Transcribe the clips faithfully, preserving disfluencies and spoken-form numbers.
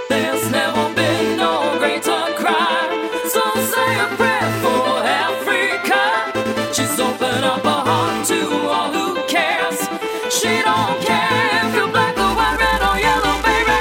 There's never been no greater crime. So say a prayer for Africa. She's opened up her heart to all who cares. She don't care if you're black or white, red or yellow, baby.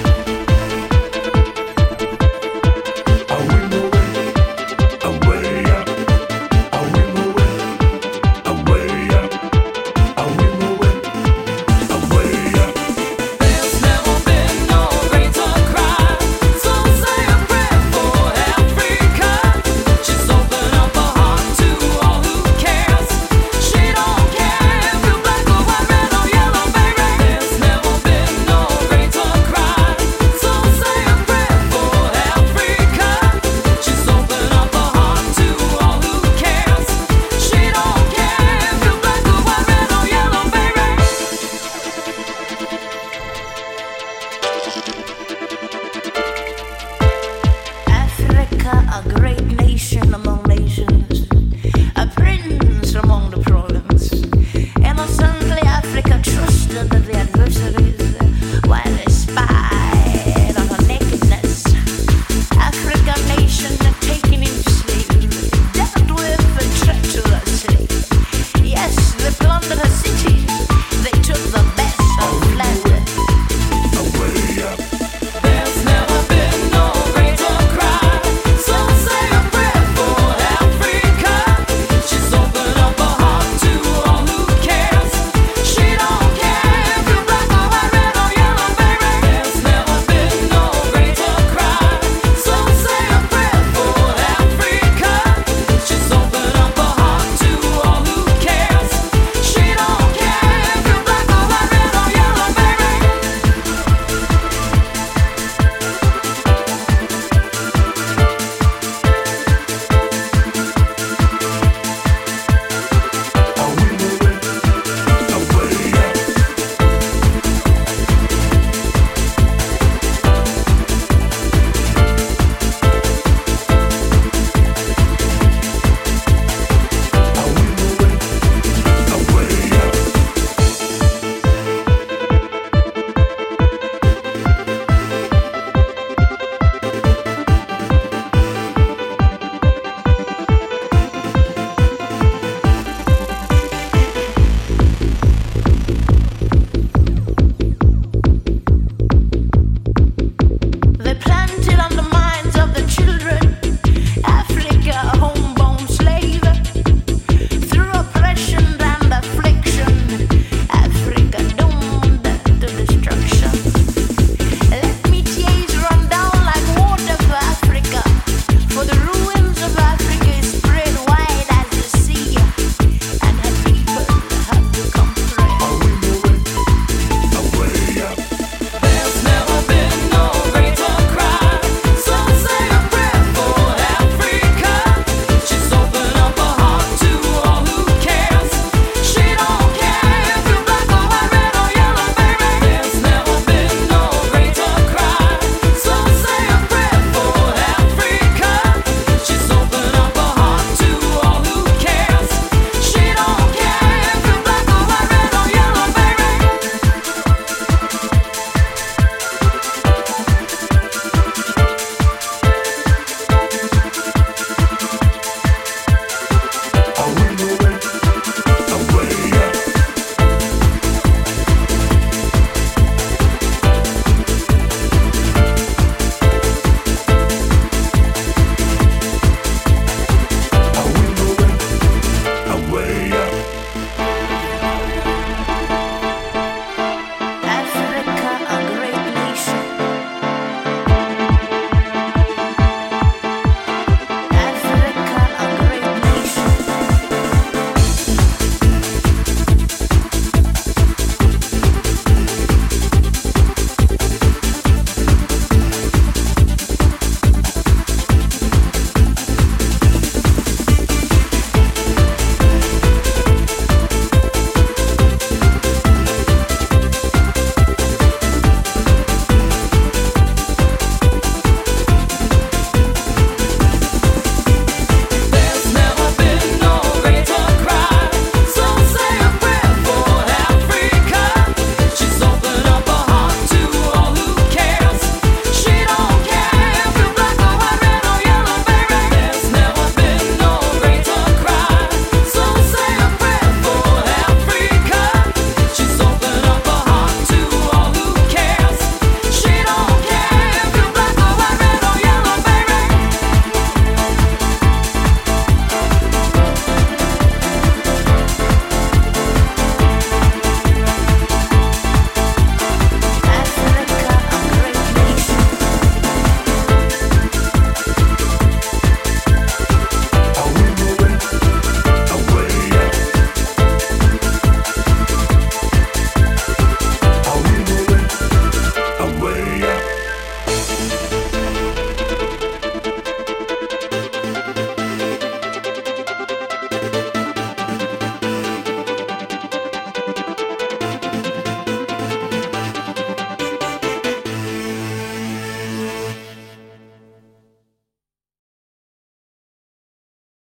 I will away, away up. I will away, away up. I will away, away up. There's never been no greater crime. So say a prayer for Africa. She's opened up her heart to all who cares. She don't care if you're black or white, red or yellow, baby. There's never been no greater crime. So say a prayer for Africa. She's opened up her heart to all who cares. She don't care if you're black or white, red or yellow, baby. Africa, a great nation among nations, a prince among the province. Innocently, Africa trusted the adversaries while they spied